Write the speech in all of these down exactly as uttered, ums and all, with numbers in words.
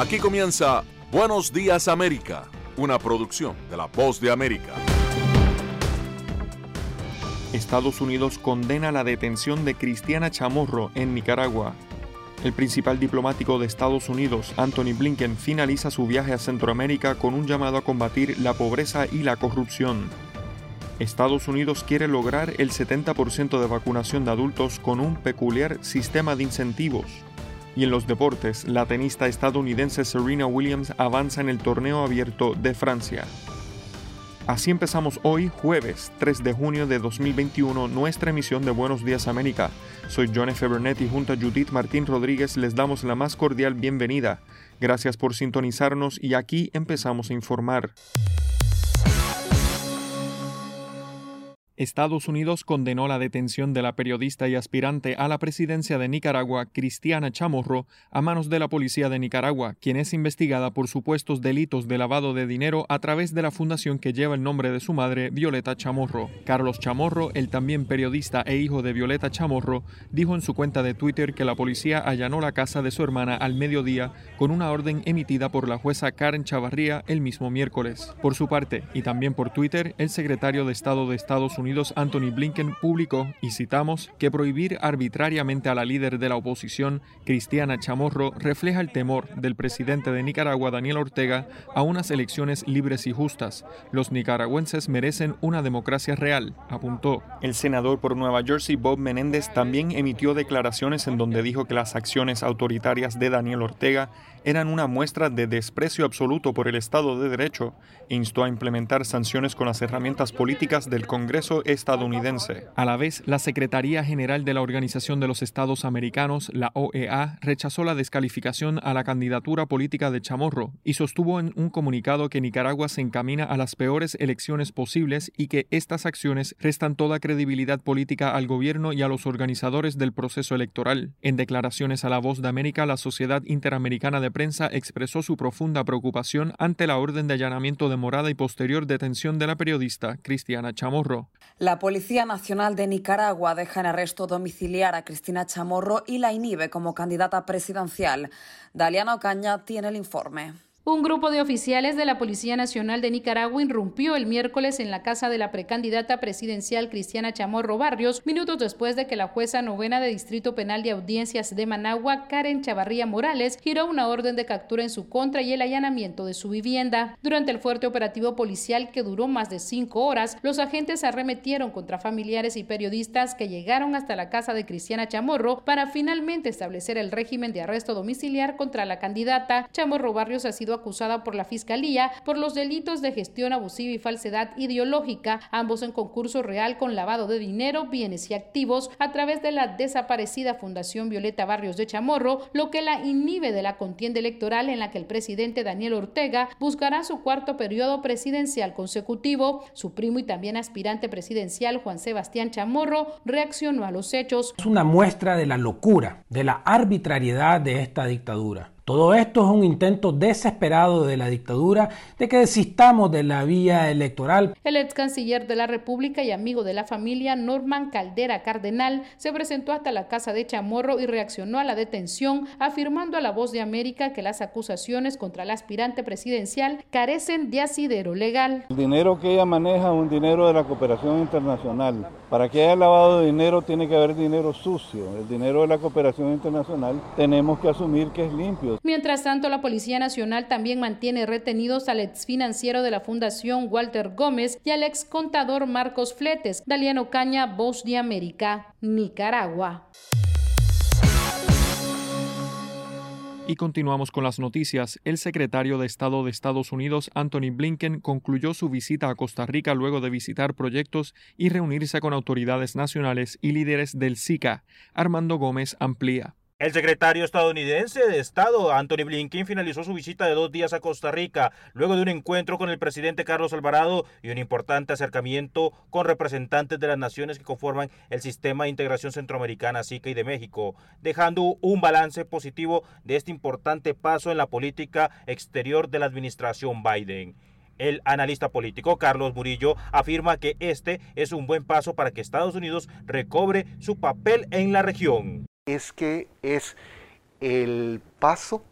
Aquí comienza Buenos Días América, una producción de La Voz de América. Estados Unidos condena la detención de Cristiana Chamorro en Nicaragua. El principal diplomático de Estados Unidos, Antony Blinken, finaliza su viaje a Centroamérica con un llamado a combatir la pobreza y la corrupción. Estados Unidos quiere lograr el setenta por ciento de vacunación de adultos con un peculiar sistema de incentivos. Y en los deportes, la tenista estadounidense Serena Williams avanza en el torneo abierto de Francia. Así empezamos hoy, jueves tres de junio de dos mil veintiuno, nuestra emisión de Buenos Días América. Soy John F. Burnett y junto a Judith Martín Rodríguez les damos la más cordial bienvenida. Gracias por sintonizarnos y aquí empezamos a informar. Estados Unidos condenó la detención de la periodista y aspirante a la presidencia de Nicaragua, Cristiana Chamorro, a manos de la policía de Nicaragua, quien es investigada por supuestos delitos de lavado de dinero a través de la fundación que lleva el nombre de su madre, Violeta Chamorro. Carlos Chamorro, el también periodista e hijo de Violeta Chamorro, dijo en su cuenta de Twitter que la policía allanó la casa de su hermana al mediodía con una orden emitida por la jueza Karen Chavarría el mismo miércoles. Por su parte, y también por Twitter, el secretario de Estado de Estados Unidos Antony Blinken publicó, y citamos, que prohibir arbitrariamente a la líder de la oposición, Cristiana Chamorro, refleja el temor del presidente de Nicaragua, Daniel Ortega, a unas elecciones libres y justas. Los nicaragüenses merecen una democracia real, apuntó. El senador por Nueva Jersey, Bob Menéndez, también emitió declaraciones en donde dijo que las acciones autoritarias de Daniel Ortega eran una muestra de desprecio absoluto por el Estado de Derecho e instó a implementar sanciones con las herramientas políticas del Congreso estadounidense. A la vez, la Secretaría General de la Organización de los Estados Americanos, la O E A, rechazó la descalificación a la candidatura política de Chamorro y sostuvo en un comunicado que Nicaragua se encamina a las peores elecciones posibles y que estas acciones restan toda credibilidad política al gobierno y a los organizadores del proceso electoral. En declaraciones a La Voz de América, la Sociedad Interamericana de Prensa expresó su profunda preocupación ante la orden de allanamiento de morada y posterior detención de la periodista Cristiana Chamorro. La Policía Nacional de Nicaragua deja en arresto domiciliar a Cristina Chamorro y la inhibe como candidata presidencial. Daliana Ocaña tiene el informe. Un grupo de oficiales de la Policía Nacional de Nicaragua irrumpió el miércoles en la casa de la precandidata presidencial Cristiana Chamorro Barrios, minutos después de que la jueza novena de Distrito Penal de Audiencias de Managua, Karen Chavarría Morales, giró una orden de captura en su contra y el allanamiento de su vivienda. Durante el fuerte operativo policial que duró más de cinco horas, los agentes arremetieron contra familiares y periodistas que llegaron hasta la casa de Cristiana Chamorro para finalmente establecer el régimen de arresto domiciliar contra la candidata. Chamorro Barrios ha sido acusada por la Fiscalía por los delitos de gestión abusiva y falsedad ideológica, ambos en concurso real con lavado de dinero, bienes y activos a través de la desaparecida Fundación Violeta Barrios de Chamorro, lo que la inhibe de la contienda electoral en la que el presidente Daniel Ortega buscará su cuarto periodo presidencial consecutivo. Su primo y también aspirante presidencial, Juan Sebastián Chamorro, reaccionó a los hechos. Es una muestra de la locura, de la arbitrariedad de esta dictadura. Todo esto es un intento desesperado de la dictadura de que desistamos de la vía electoral. El ex canciller de la República y amigo de la familia, Norman Caldera Cardenal, se presentó hasta la casa de Chamorro y reaccionó a la detención, afirmando a La Voz de América que las acusaciones contra el aspirante presidencial carecen de asidero legal. El dinero que ella maneja es un dinero de la cooperación internacional. Para que haya lavado de dinero tiene que haber dinero sucio. El dinero de la cooperación internacional tenemos que asumir que es limpio. Mientras tanto, la Policía Nacional también mantiene retenidos al exfinanciero de la Fundación Walter Gómez y al ex contador Marcos Fletes. Daliana Ocaña, Voz de América, Nicaragua. Y continuamos con las noticias. El secretario de Estado de Estados Unidos, Antony Blinken, concluyó su visita a Costa Rica luego de visitar proyectos y reunirse con autoridades nacionales y líderes del SICA. Armando Gómez amplía. El secretario estadounidense de Estado, Antony Blinken, finalizó su visita de dos días a Costa Rica, luego de un encuentro con el presidente Carlos Alvarado y un importante acercamiento con representantes de las naciones que conforman el Sistema de Integración Centroamericana, SICA, y de México, dejando un balance positivo de este importante paso en la política exterior de la administración Biden. El analista político Carlos Murillo afirma que este es un buen paso para que Estados Unidos recobre su papel en la región. Es que es el paso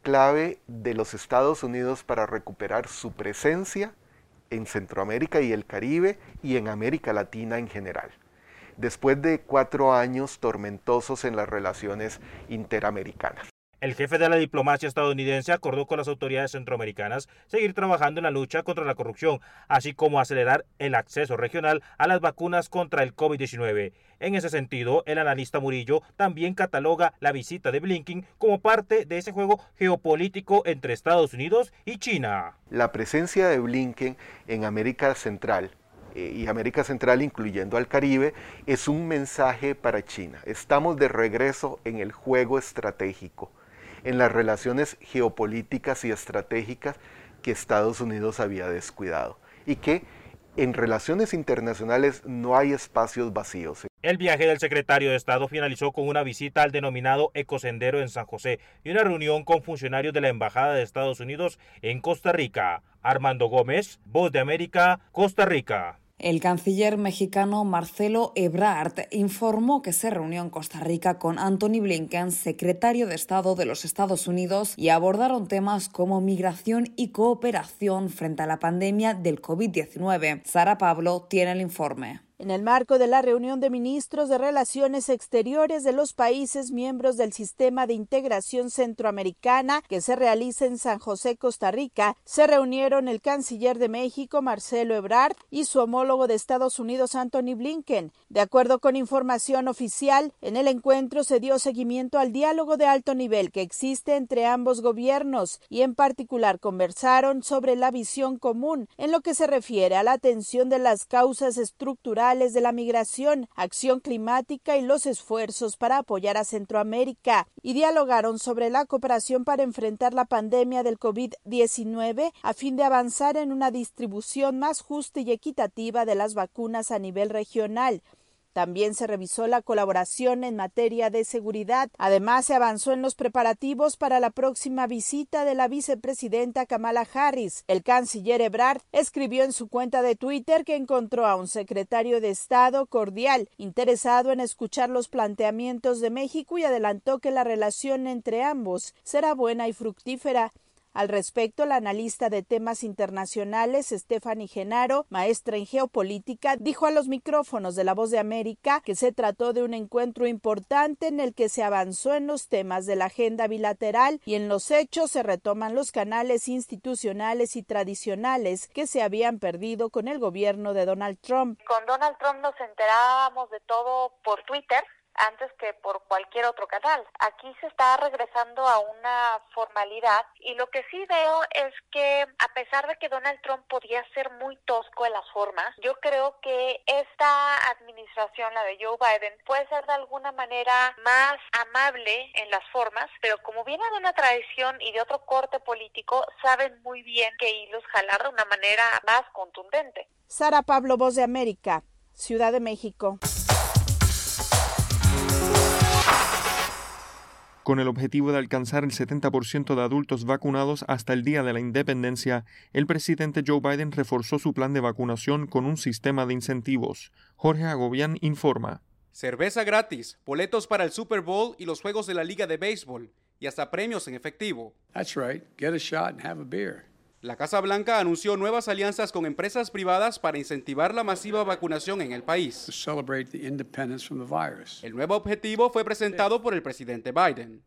clave de los Estados Unidos para recuperar su presencia en Centroamérica y el Caribe y en América Latina en general, después de cuatro años tormentosos en las relaciones interamericanas. El jefe de la diplomacia estadounidense acordó con las autoridades centroamericanas seguir trabajando en la lucha contra la corrupción, así como acelerar el acceso regional a las vacunas contra el COVID diecinueve. En ese sentido, el analista Murillo también cataloga la visita de Blinken como parte de ese juego geopolítico entre Estados Unidos y China. La presencia de Blinken en América Central eh, y América Central incluyendo al Caribe es un mensaje para China. Estamos de regreso en el juego estratégico, en las relaciones geopolíticas y estratégicas que Estados Unidos había descuidado y que en relaciones internacionales no hay espacios vacíos. El viaje del secretario de Estado finalizó con una visita al denominado Ecosendero en San José y una reunión con funcionarios de la Embajada de Estados Unidos en Costa Rica. Armando Gómez, Voz de América, Costa Rica. El canciller mexicano Marcelo Ebrard informó que se reunió en Costa Rica con Antony Blinken, secretario de Estado de los Estados Unidos, y abordaron temas como migración y cooperación frente a la pandemia del COVID diecinueve. Sara Pablo tiene el informe. En el marco de la reunión de ministros de Relaciones Exteriores de los países miembros del Sistema de Integración Centroamericana que se realiza en San José, Costa Rica, se reunieron el canciller de México, Marcelo Ebrard, y su homólogo de Estados Unidos, Antony Blinken. De acuerdo con información oficial, en el encuentro se dio seguimiento al diálogo de alto nivel que existe entre ambos gobiernos y en particular conversaron sobre la visión común en lo que se refiere a la atención de las causas estructurales de la migración, acción climática y los esfuerzos para apoyar a Centroamérica, y dialogaron sobre la cooperación para enfrentar la pandemia del COVID diecinueve a fin de avanzar en una distribución más justa y equitativa de las vacunas a nivel regional. También se revisó la colaboración en materia de seguridad. Además, se avanzó en los preparativos para la próxima visita de la vicepresidenta Kamala Harris. El canciller Ebrard escribió en su cuenta de Twitter que encontró a un secretario de Estado cordial, interesado en escuchar los planteamientos de México, y adelantó que la relación entre ambos será buena y fructífera. Al respecto, la analista de temas internacionales Stephanie Genaro, maestra en geopolítica, dijo a los micrófonos de La Voz de América que se trató de un encuentro importante en el que se avanzó en los temas de la agenda bilateral y en los hechos se retoman los canales institucionales y tradicionales que se habían perdido con el gobierno de Donald Trump. Con Donald Trump nos enterábamos de todo por Twitter antes que por cualquier otro canal. Aquí se está regresando a una formalidad y lo que sí veo es que a pesar de que Donald Trump podía ser muy tosco en las formas, yo creo que esta administración, la de Joe Biden, puede ser de alguna manera más amable en las formas, pero como viene de una tradición y de otro corte político, saben muy bien qué hilos jalar de una manera más contundente. Sara Pablo, Voz de América, Ciudad de México. Con el objetivo de alcanzar el setenta por ciento de adultos vacunados hasta el día de la independencia, el presidente Joe Biden reforzó su plan de vacunación con un sistema de incentivos. Jorge Agobián informa. Cerveza gratis, boletos para el Super Bowl y los juegos de la Liga de Béisbol, y hasta premios en efectivo. That's right. Get a shot and have a beer. La Casa Blanca anunció nuevas alianzas con empresas privadas para incentivar la masiva vacunación en el país. El nuevo objetivo fue presentado por el presidente Biden.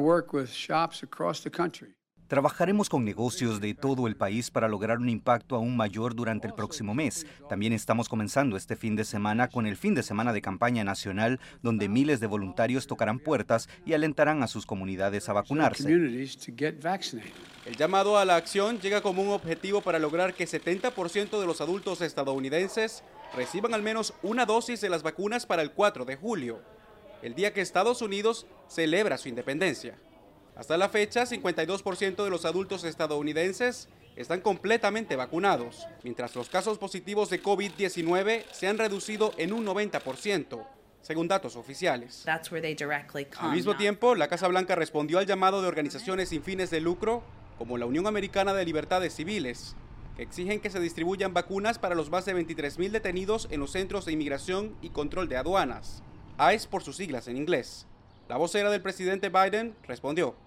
Trabajaremos con negocios de todo el país para lograr un impacto aún mayor durante el próximo mes. También estamos comenzando este fin de semana con el fin de semana de campaña nacional, donde miles de voluntarios tocarán puertas y alentarán a sus comunidades a vacunarse. El llamado a la acción llega como un objetivo para lograr que setenta por ciento de los adultos estadounidenses reciban al menos una dosis de las vacunas para el cuatro de julio, el día que Estados Unidos celebra su independencia. Hasta la fecha, cincuenta y dos por ciento de los adultos estadounidenses están completamente vacunados, mientras los casos positivos de COVID diecinueve se han reducido en un noventa por ciento, según datos oficiales. Al mismo tiempo, la Casa Blanca respondió al llamado de organizaciones sin fines de lucro, como la Unión Americana de Libertades Civiles, que exigen que se distribuyan vacunas para los más de veintitrés mil detenidos en los centros de inmigración y control de aduanas, I C E por sus siglas en inglés. La vocera del presidente Biden respondió.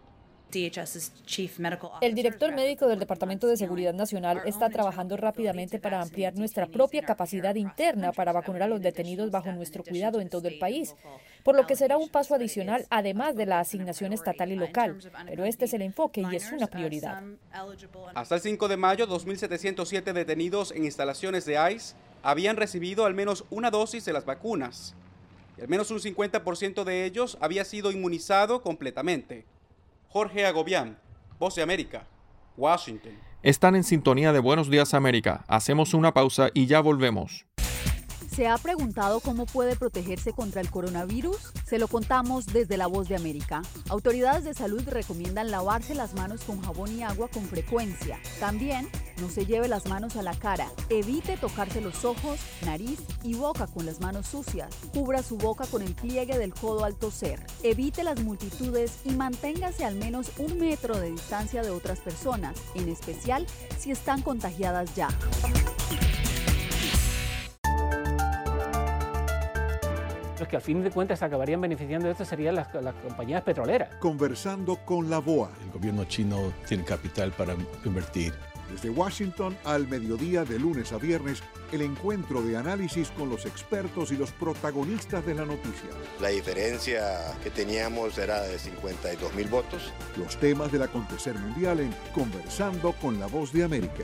El director médico del Departamento de Seguridad Nacional está trabajando rápidamente para ampliar nuestra propia capacidad interna para vacunar a los detenidos bajo nuestro cuidado en todo el país, por lo que será un paso adicional además de la asignación estatal y local, pero este es el enfoque y es una prioridad. Hasta el cinco de mayo, dos mil setecientos siete detenidos en instalaciones de ICE habían recibido al menos una dosis de las vacunas, y al menos un cincuenta por ciento de ellos había sido inmunizado completamente. Jorge Agobián, Voz de América, Washington. Están en sintonía de Buenos Días América. Hacemos una pausa y ya volvemos. ¿Se ha preguntado cómo puede protegerse contra el coronavirus? Se lo contamos desde La Voz de América. Autoridades de salud recomiendan lavarse las manos con jabón y agua con frecuencia. También, no se lleve las manos a la cara. Evite tocarse los ojos, nariz y boca con las manos sucias. Cubra su boca con el pliegue del codo al toser. Evite las multitudes y manténgase al menos un metro de distancia de otras personas, en especial si están contagiadas ya. Los que al fin de cuentas acabarían beneficiando de esto serían las, las compañías petroleras. Conversando con la B O A. El gobierno chino tiene capital para invertir. Desde Washington al mediodía de lunes a viernes, el encuentro de análisis con los expertos y los protagonistas de la noticia. La diferencia que teníamos era de cincuenta y dos mil votos. Los temas del acontecer mundial en Conversando con la Voz de América.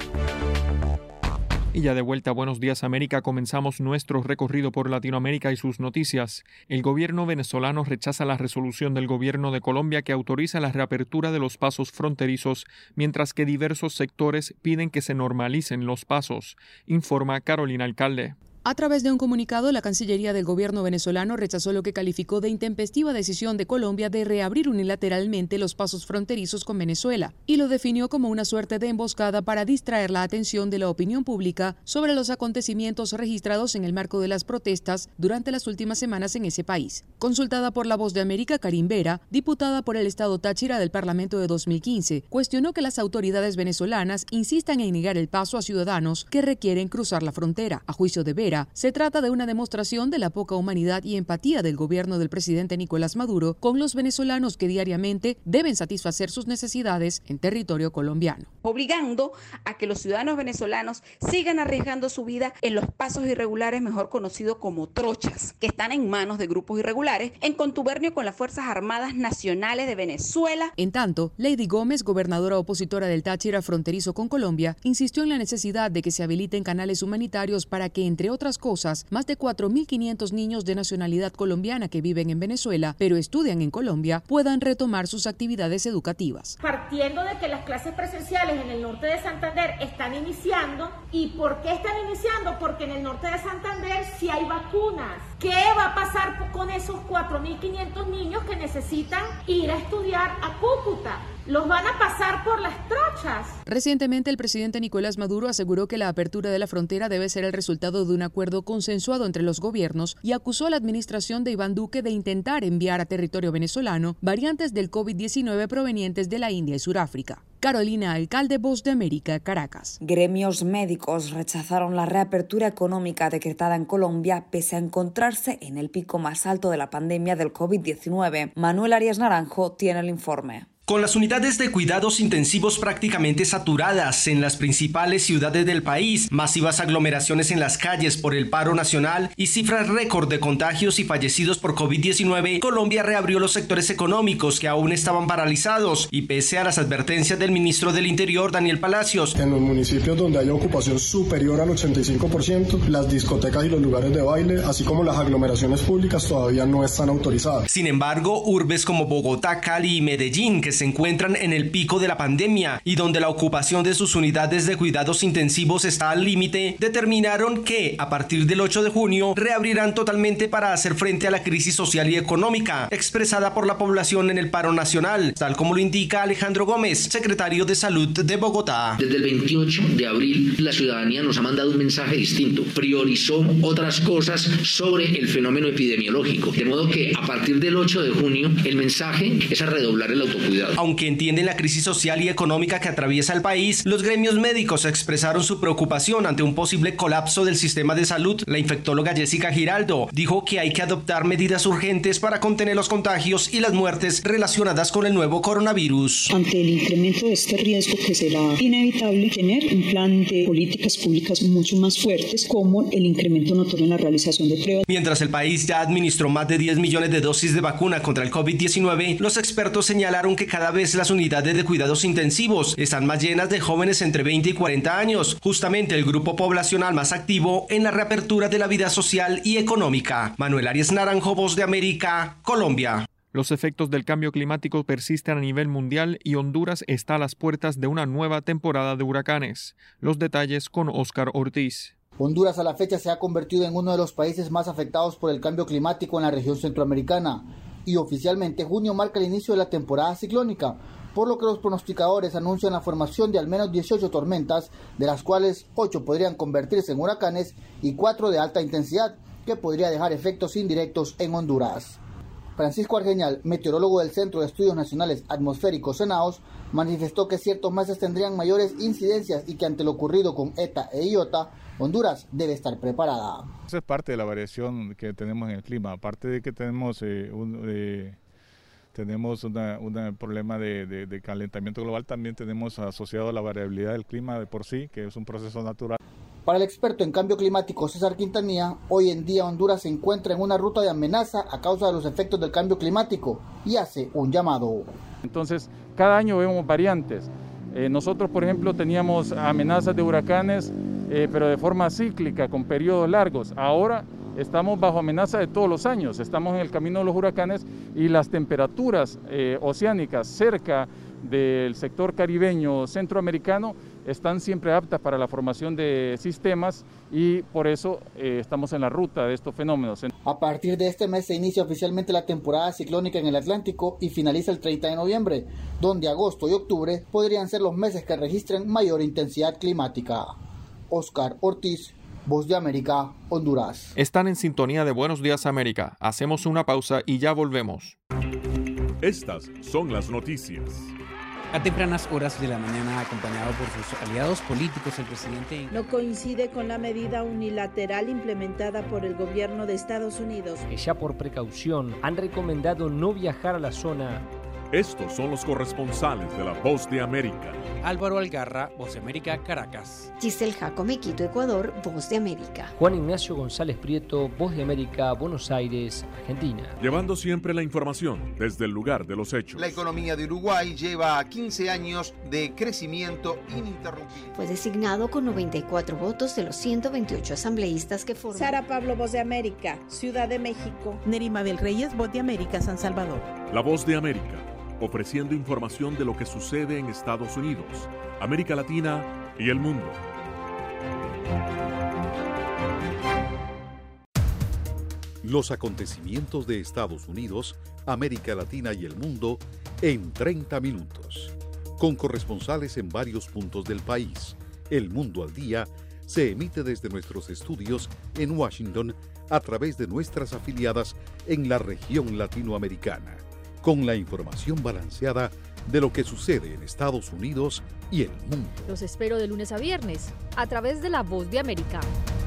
Y ya de vuelta a Buenos Días América, comenzamos nuestro recorrido por Latinoamérica y sus noticias. El gobierno venezolano rechaza la resolución del gobierno de Colombia que autoriza la reapertura de los pasos fronterizos, mientras que diversos sectores piden que se normalicen los pasos, informa Carolina Alcalde. A través de un comunicado, la Cancillería del gobierno venezolano rechazó lo que calificó de intempestiva decisión de Colombia de reabrir unilateralmente los pasos fronterizos con Venezuela y lo definió como una suerte de emboscada para distraer la atención de la opinión pública sobre los acontecimientos registrados en el marco de las protestas durante las últimas semanas en ese país. Consultada por La Voz de América, Karin Vera, diputada por el estado Táchira del Parlamento de dos mil quince, cuestionó que las autoridades venezolanas insistan en negar el paso a ciudadanos que requieren cruzar la frontera. A juicio de Vera, se trata de una demostración de la poca humanidad y empatía del gobierno del presidente Nicolás Maduro con los venezolanos que diariamente deben satisfacer sus necesidades en territorio colombiano. Obligando a que los ciudadanos venezolanos sigan arriesgando su vida en los pasos irregulares, mejor conocidos como trochas, que están en manos de grupos irregulares en contubernio con las Fuerzas Armadas Nacionales de Venezuela. En tanto, Lady Gómez, gobernadora opositora del Táchira fronterizo con Colombia, insistió en la necesidad de que se habiliten canales humanitarios para que, entre otras cosas, más de cuatro mil quinientos niños de nacionalidad colombiana que viven en Venezuela, pero estudian en Colombia, puedan retomar sus actividades educativas. Partiendo de que las clases presenciales en el norte de Santander están iniciando. ¿Y por qué están iniciando? Porque en el norte de Santander sí hay vacunas. ¿Qué va a pasar con esos cuatro mil quinientos niños que necesitan ir a estudiar a Cúcuta? Los van a pasar por las trochas. Recientemente, el presidente Nicolás Maduro aseguró que la apertura de la frontera debe ser el resultado de un acuerdo consensuado entre los gobiernos y acusó a la administración de Iván Duque de intentar enviar a territorio venezolano variantes del COVID diecinueve provenientes de la India y Sudáfrica. Carolina Alcalde, Voz de América, Caracas. Gremios médicos rechazaron la reapertura económica decretada en Colombia pese a encontrarse en el pico más alto de la pandemia del COVID diecinueve. Manuel Arias Naranjo tiene el informe. Con las unidades de cuidados intensivos prácticamente saturadas en las principales ciudades del país, masivas aglomeraciones en las calles por el paro nacional y cifras récord de contagios y fallecidos por COVID diecinueve, Colombia reabrió los sectores económicos que aún estaban paralizados y pese a las advertencias del ministro del Interior, Daniel Palacios. En los municipios donde haya ocupación superior al ochenta y cinco por ciento, las discotecas y los lugares de baile, así como las aglomeraciones públicas, todavía no están autorizadas. Sin embargo, urbes como Bogotá, Cali y Medellín, que se encuentran en el pico de la pandemia y donde la ocupación de sus unidades de cuidados intensivos está al límite, determinaron que a partir del ocho de junio reabrirán totalmente para hacer frente a la crisis social y económica expresada por la población en el paro nacional, tal como lo indica Alejandro Gómez, secretario de Salud de Bogotá. Desde el veintiocho de abril la ciudadanía nos ha mandado un mensaje distinto, priorizó otras cosas sobre el fenómeno epidemiológico, de modo que a partir del ocho de junio el mensaje es a redoblar el autocuidado. Aunque entienden la crisis social y económica que atraviesa el país, los gremios médicos expresaron su preocupación ante un posible colapso del sistema de salud. La infectóloga Jessica Giraldo dijo que hay que adoptar medidas urgentes para contener los contagios y las muertes relacionadas con el nuevo coronavirus. Ante el incremento de este riesgo, que será inevitable tener un plan de políticas públicas mucho más fuertes, como el incremento notorio en la realización de pruebas. Mientras el país ya administró más de diez millones de dosis de vacuna contra el COVID diecinueve, los expertos señalaron que cada vez las unidades de cuidados intensivos están más llenas de jóvenes entre veinte y cuarenta años, justamente el grupo poblacional más activo en la reapertura de la vida social y económica. Manuel Arias Naranjo, Voz de América, Colombia. Los efectos del cambio climático persisten a nivel mundial y Honduras está a las puertas de una nueva temporada de huracanes. Los detalles con Óscar Ortiz. Honduras a la fecha se ha convertido en uno de los países más afectados por el cambio climático en la región centroamericana y oficialmente junio marca el inicio de la temporada ciclónica, por lo que los pronosticadores anuncian la formación de al menos dieciocho tormentas, de las cuales ocho podrían convertirse en huracanes y cuatro de alta intensidad, que podría dejar efectos indirectos en Honduras. Francisco Argeñal, meteorólogo del Centro de Estudios Nacionales Atmosféricos CENAOS, manifestó que ciertos meses tendrían mayores incidencias y que ante lo ocurrido con ETA e IOTA, Honduras debe estar preparada. Esa es parte de la variación que tenemos en el clima, aparte de que tenemos eh, un eh, tenemos un problema de, de, de calentamiento global, también tenemos asociado la variabilidad del clima de por sí, que es un proceso natural. Para el experto en cambio climático César Quintanilla, hoy en día Honduras se encuentra en una ruta de amenaza a causa de los efectos del cambio climático y hace un llamado. Entonces, cada año vemos variantes. Eh, nosotros, por ejemplo, teníamos amenazas de huracanes, eh, pero de forma cíclica, con periodos largos. Ahora estamos bajo amenaza de todos los años, estamos en el camino de los huracanes y las temperaturas eh, oceánicas cerca del sector caribeño centroamericano están siempre aptas para la formación de sistemas y por eso eh, estamos en la ruta de estos fenómenos. A partir de este mes se inicia oficialmente la temporada ciclónica en el Atlántico y finaliza el treinta de noviembre, donde agosto y octubre podrían ser los meses que registren mayor intensidad climática. Óscar Ortiz, Voz de América, Honduras. Están en sintonía de Buenos Días América. Hacemos una pausa y ya volvemos. Estas son las noticias. A tempranas horas de la mañana, acompañado por sus aliados políticos, el presidente no coincide con la medida unilateral implementada por el gobierno de Estados Unidos, que ya por precaución han recomendado no viajar a la zona. Estos son los corresponsales de La Voz de América. Álvaro Algarra, Voz de América, Caracas. Giselle Jacome, Quito, Ecuador, Voz de América. Juan Ignacio González Prieto, Voz de América, Buenos Aires, Argentina. Llevando siempre la información desde el lugar de los hechos. La economía de Uruguay lleva quince años de crecimiento ininterrumpido. Fue designado con noventa y cuatro votos de los ciento veintiocho asambleístas que forman. Sara Pablo, Voz de América, Ciudad de México. Nerima Bel Reyes, Voz de América, San Salvador. La Voz de América, ofreciendo información de lo que sucede en Estados Unidos, América Latina y el mundo. Los acontecimientos de Estados Unidos, América Latina y el mundo en treinta minutos. Con corresponsales en varios puntos del país. El Mundo al Día se emite desde nuestros estudios en Washington a través de nuestras afiliadas en la región latinoamericana, con la información balanceada de lo que sucede en Estados Unidos y el mundo. Los espero de lunes a viernes, a través de La Voz de América.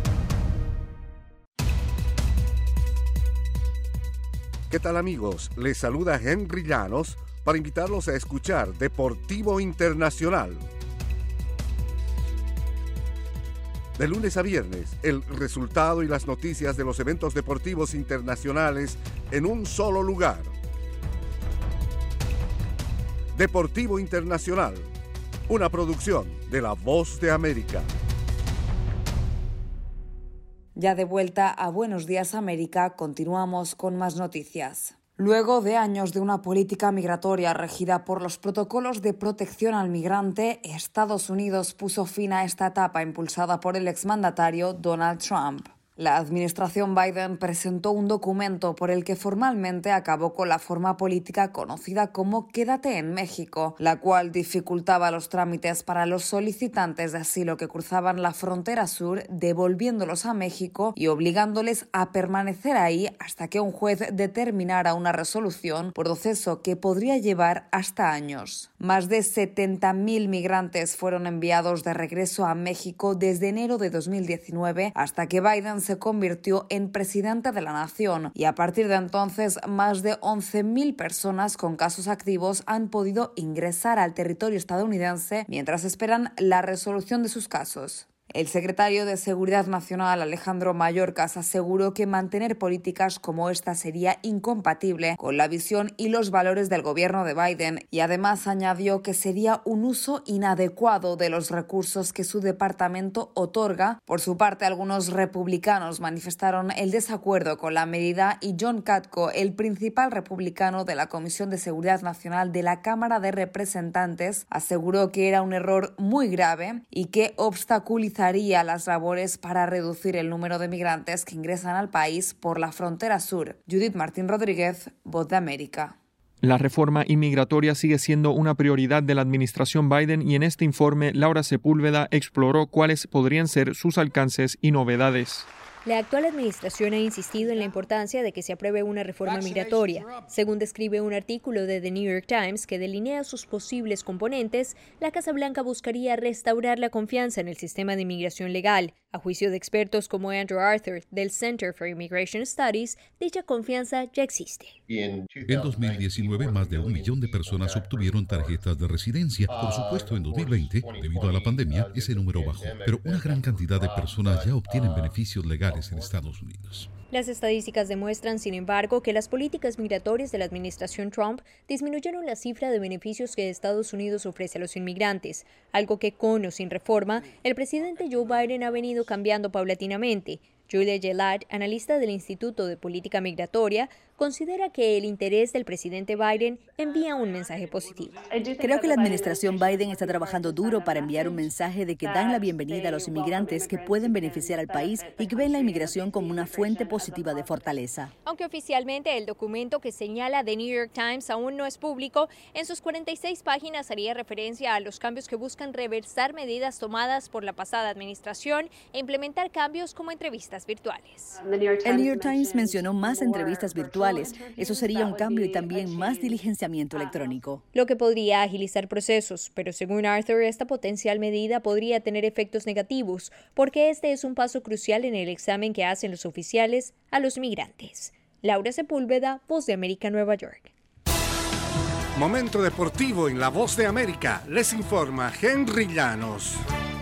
¿Qué tal, amigos? Les saluda Henry Llanos para invitarlos a escuchar Deportivo Internacional. De lunes a viernes, el resultado y las noticias de los eventos deportivos internacionales en un solo lugar. Deportivo Internacional, una producción de La Voz de América. Ya de vuelta a Buenos Días América, continuamos con más noticias. Luego de años de una política migratoria regida por los protocolos de protección al migrante, Estados Unidos puso fin a esta etapa impulsada por el exmandatario Donald Trump. La administración Biden presentó un documento por el que formalmente acabó con la forma política conocida como Quédate en México, la cual dificultaba los trámites para los solicitantes de asilo que cruzaban la frontera sur, devolviéndolos a México y obligándoles a permanecer ahí hasta que un juez determinara una resolución, proceso que podría llevar hasta años. Más de setenta mil migrantes fueron enviados de regreso a México desde enero de dos mil diecinueve hasta que Biden se convirtió en presidente de la nación, y a partir de entonces más de once mil personas con casos activos han podido ingresar al territorio estadounidense mientras esperan la resolución de sus casos. El secretario de Seguridad Nacional, Alejandro Mayorkas, aseguró que mantener políticas como esta sería incompatible con la visión y los valores del gobierno de Biden, y además añadió que sería un uso inadecuado de los recursos que su departamento otorga. Por su parte, algunos republicanos manifestaron el desacuerdo con la medida y John Katko, el principal republicano de la Comisión de Seguridad Nacional de la Cámara de Representantes, aseguró que era un error muy grave y que obstaculizaría las labores para reducir el número de migrantes que ingresan al país por la frontera sur. Judith Martín Rodríguez, Voz de América. La reforma inmigratoria sigue siendo una prioridad de la administración Biden y en este informe Laura Sepúlveda exploró cuáles podrían ser sus alcances y novedades. La actual administración ha insistido en la importancia de que se apruebe una reforma migratoria. Según describe un artículo de The New York Times que delinea sus posibles componentes, la Casa Blanca buscaría restaurar la confianza en el sistema de inmigración legal. A juicio de expertos como Andrew Arthur del Center for Immigration Studies, dicha confianza ya existe. En dos mil diecinueve, más de un millón de personas obtuvieron tarjetas de residencia. Por supuesto, en dos mil veinte, debido a la pandemia, ese número bajó. Pero una gran cantidad de personas ya obtienen beneficios legales en Estados Unidos. Las estadísticas demuestran, sin embargo, que las políticas migratorias de la administración Trump disminuyeron la cifra de beneficios que Estados Unidos ofrece a los inmigrantes, algo que, con o sin reforma, el presidente Joe Biden ha venido cambiando paulatinamente. Julia Gillard, analista del Instituto de Política Migratoria, considera que el interés del presidente Biden envía un mensaje positivo. Creo que la administración Biden está trabajando duro para enviar un mensaje de que dan la bienvenida a los inmigrantes que pueden beneficiar al país y que ven la inmigración como una fuente positiva de fortaleza. Aunque oficialmente el documento que señala The New York Times aún no es público, en sus cuarenta y seis páginas haría referencia a los cambios que buscan reversar medidas tomadas por la pasada administración e implementar cambios como entrevistas virtuales. El New York Times mencionó más entrevistas virtuales. Eso sería un cambio y también más diligenciamiento electrónico. Lo que podría agilizar procesos, pero según Arthur, esta potencial medida podría tener efectos negativos, porque este es un paso crucial en el examen que hacen los oficiales a los migrantes. Laura Sepúlveda, Voz de América, Nueva York. Momento deportivo en La Voz de América. Les informa Henry Llanos.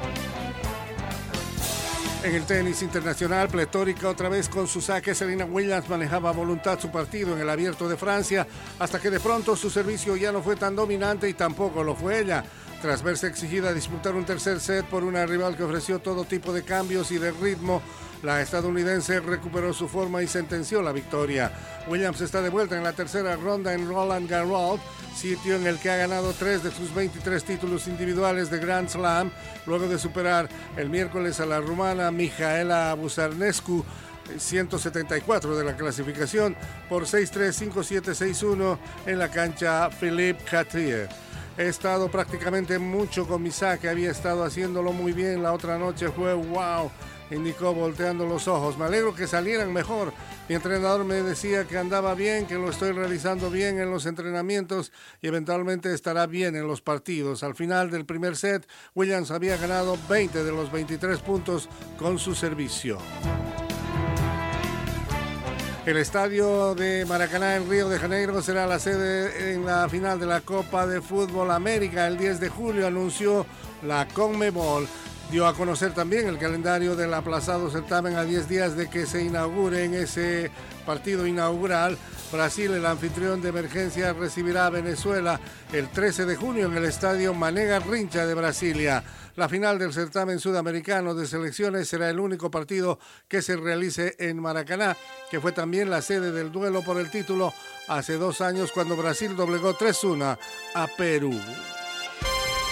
En el tenis internacional, pletórica otra vez con su saque, Serena Williams manejaba a voluntad su partido en el Abierto de Francia, hasta que de pronto su servicio ya no fue tan dominante y tampoco lo fue ella. Tras verse exigida a disputar un tercer set por una rival que ofreció todo tipo de cambios y de ritmo, la estadounidense recuperó su forma y sentenció la victoria. Williams está de vuelta en la tercera ronda en Roland Garros, sitio en el que ha ganado tres de sus veintitrés títulos individuales de Grand Slam, luego de superar el miércoles a la rumana Mihaela Buzarnescu, ciento setenta y cuatro de la clasificación, por seis tres, cinco siete, seis uno en la cancha Philippe Chatrier. He estado prácticamente mucho con mi saque, había estado haciéndolo muy bien, la otra noche fue wow, indicó volteando los ojos. Me alegro que salieran mejor. Mi entrenador me decía que andaba bien, que lo estoy realizando bien en los entrenamientos y eventualmente estará bien en los partidos. Al final del primer set, Williams había ganado veinte de los veintitrés puntos con su servicio. El estadio de Maracaná en Río de Janeiro será la sede en la final de la Copa de Fútbol América. El diez de julio anunció la CONMEBOL. Dio a conocer también el calendario del aplazado certamen a diez días de que se inaugure en ese partido inaugural. Brasil, el anfitrión de emergencia, recibirá a Venezuela el trece de junio en el estadio Mané Garrincha de Brasilia. La final del certamen sudamericano de selecciones será el único partido que se realice en Maracaná, que fue también la sede del duelo por el título hace dos años cuando Brasil doblegó tres uno a Perú.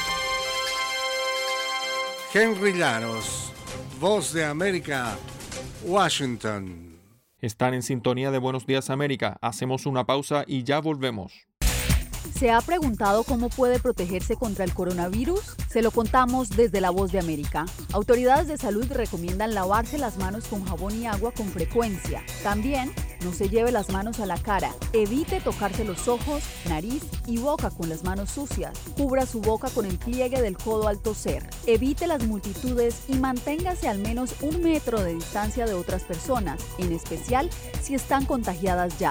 Henry Llanos, Voz de América, Washington. Están en sintonía de Buenos Días América. Hacemos una pausa y ya volvemos. ¿Se ha preguntado cómo puede protegerse contra el coronavirus? Se lo contamos desde La Voz de América. Autoridades de salud recomiendan lavarse las manos con jabón y agua con frecuencia. También, no se lleve las manos a la cara. Evite tocarse los ojos, nariz y boca con las manos sucias. Cubra su boca con el pliegue del codo al toser. Evite las multitudes y manténgase al menos un metro de distancia de otras personas, en especial si están contagiadas ya.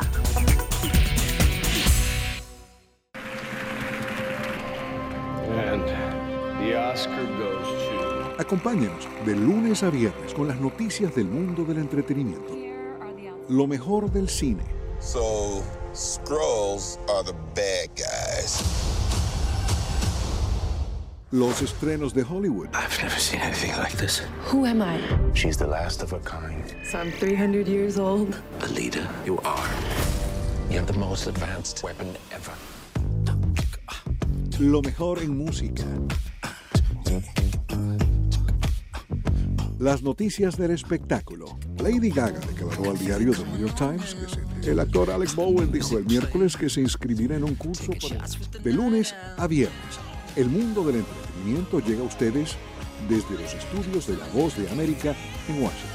And the Oscar goes to... Acompáñenos de lunes a viernes con las noticias del mundo del entretenimiento. Lo mejor del cine. So, Skrulls are the bad guys. Los estrenos de Hollywood. I've never seen anything like this. Who am I? She's the last of her kind. So I'm three hundred years old. Alita, you are. You have the most advanced weapon ever. Lo mejor en música. Las noticias del espectáculo. Lady Gaga declaró al diario The New York Times que se... El actor Alec Bowen dijo el miércoles que se inscribirá en un curso para... de lunes a viernes. El mundo del entretenimiento llega a ustedes desde los estudios de La Voz de América en Washington.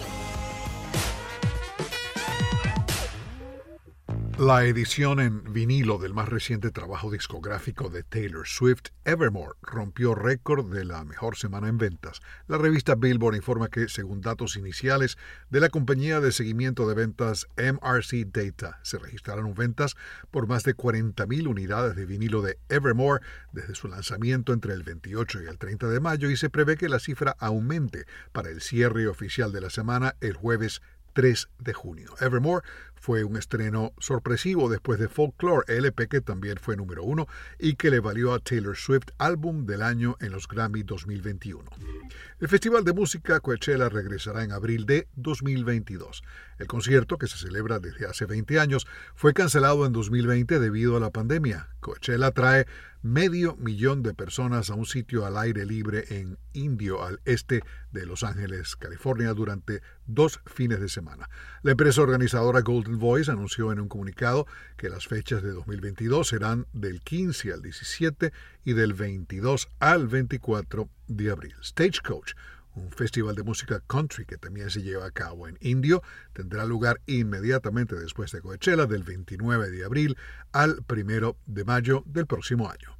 La edición en vinilo del más reciente trabajo discográfico de Taylor Swift, Evermore, rompió récord de la mejor semana en ventas. La revista Billboard informa que, según datos iniciales de la compañía de seguimiento de ventas M R C Data, se registraron ventas por más de cuarenta mil unidades de vinilo de Evermore desde su lanzamiento entre el veintiocho y el treinta de mayo, y se prevé que la cifra aumente para el cierre oficial de la semana el jueves tres de junio. Evermore fue un estreno sorpresivo después de Folklore, L P que también fue número uno y que le valió a Taylor Swift Álbum del Año en los Grammy dos mil veintiuno. El Festival de Música Coachella regresará en abril de dos mil veintidós. El concierto, que se celebra desde hace veinte años, fue cancelado en dos mil veinte debido a la pandemia. Coachella trae medio millón de personas a un sitio al aire libre en Indio, al este de Los Ángeles, California, durante dos fines de semana. La empresa organizadora Golden Voice anunció en un comunicado que las fechas de dos mil veintidós serán del quince al diecisiete y del veintidós al veinticuatro de abril. Stagecoach, un festival de música country que también se lleva a cabo en Indio, tendrá lugar inmediatamente después de Coachella, del veintinueve de abril al primero de mayo del próximo año.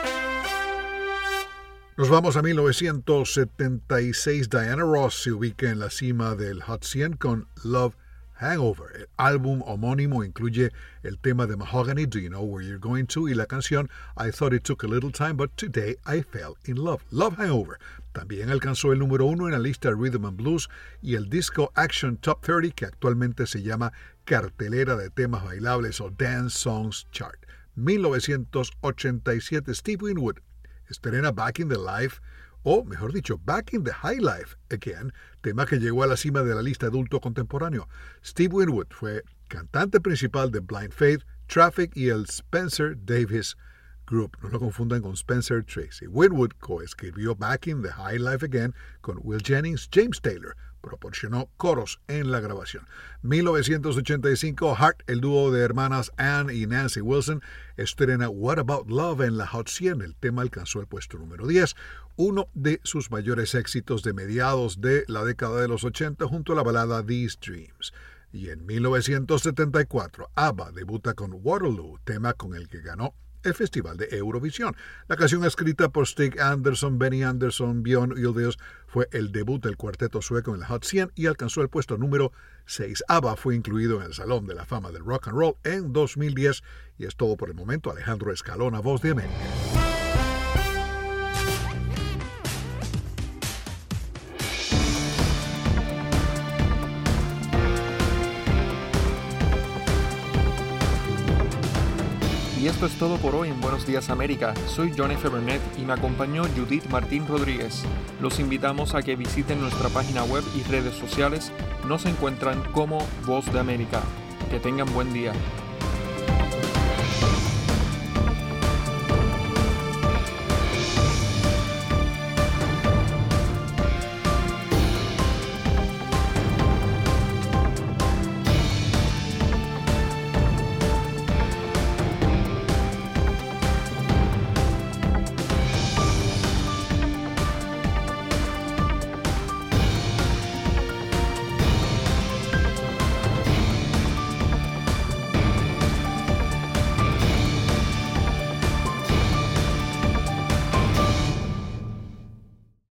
Nos vamos a mil novecientos setenta y seis. Diana Ross se ubica en la cima del Hot cien con Love Hangover. El álbum homónimo incluye el tema de Mahogany, Do You Know Where You're Going To, y la canción I Thought It Took a Little Time, But Today I Fell in Love. Love Hangover también alcanzó el número uno en la lista Rhythm and Blues y el Disco Action Top treinta, que actualmente se llama Cartelera de Temas Bailables o Dance Songs Chart. mil novecientos ochenta y siete. Steve Winwood estrena Back in the Life, o mejor dicho, Back in the High Life Again, tema que llegó a la cima de la lista adulto contemporáneo. Steve Winwood fue cantante principal de Blind Faith, Traffic y el Spencer Davis Group. No lo confundan con Spencer Tracy. Winwood coescribió Back in the High Life Again con Will Jennings. James Taylor proporcionó coros en la grabación. mil novecientos ochenta y cinco, Heart, el dúo de hermanas Ann y Nancy Wilson, estrena What About Love en la Hot cien. El tema alcanzó el puesto número diez, uno de sus mayores éxitos de mediados de la década de los ochenta, junto a la balada These Dreams. Y en mil novecientos setenta y cuatro, ABBA debuta con Waterloo, tema con el que ganó el Festival de Eurovisión. La canción escrita por Stig Anderson, Benny Andersson, Björn Ulvaeus fue el debut del cuarteto sueco en la Hot cien y alcanzó el puesto número seis. ABBA fue incluido en el Salón de la Fama del Rock and Roll en dos mil diez. Y es todo por el momento. Alejandro Escalona, Voz de América. Y esto es todo por hoy en Buenos Días América. Soy John F. Burnett y me acompañó Judith Martín Rodríguez. Los invitamos a que visiten nuestra página web y redes sociales. Nos encuentran como Voz de América. Que tengan buen día.